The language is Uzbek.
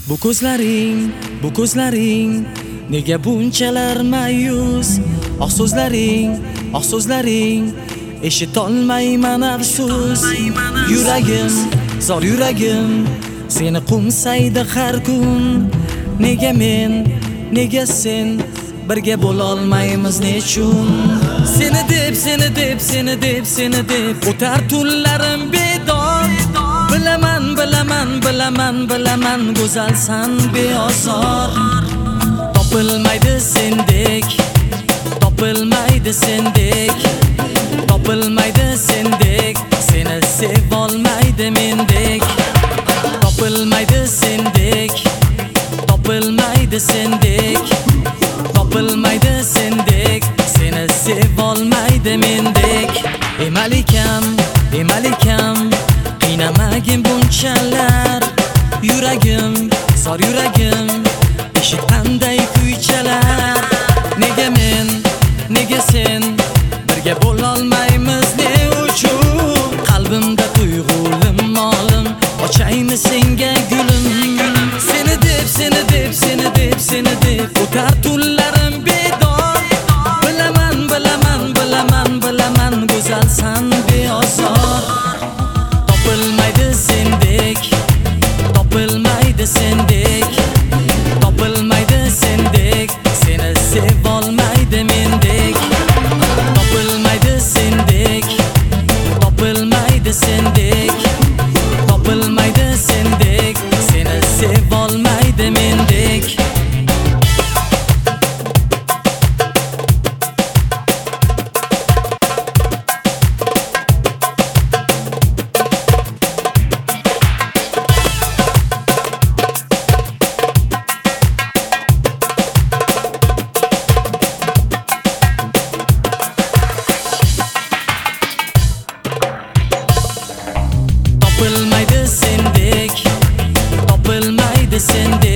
Bu ko'zlaring nega bunchalar mayus? Oq so'zlaring eshitolmayman afsus. Yuragim, zor yuragim seni qo'msaydi har kun. Nega men, nega sen birga bo'la olmaymiz nechun? Seni deb o'tar tunlarim bedor. Bilaman go'zalsan beozor. Topilmaydi sendek seni sevolmaydi mendek. Topilmaydi sendek seni sevolmaydi mendek. Malikam qiynamagin bunchalar. Yuragim, zor yuragim eshit qanday kuychalar. Nega men, nega sen birga bo'lolmaymiz ne uchun? Qalbimda tuyg'ulim molim ochaymi senga gulim. Seni deb o'tar tunlarim bedor. Bilaman go'zalsan beozor. Topilmaydi sendek seni sevolmaydi mendek. Topilmaydi sendek seni sevolmaydi mendek. Topilmaydi sendek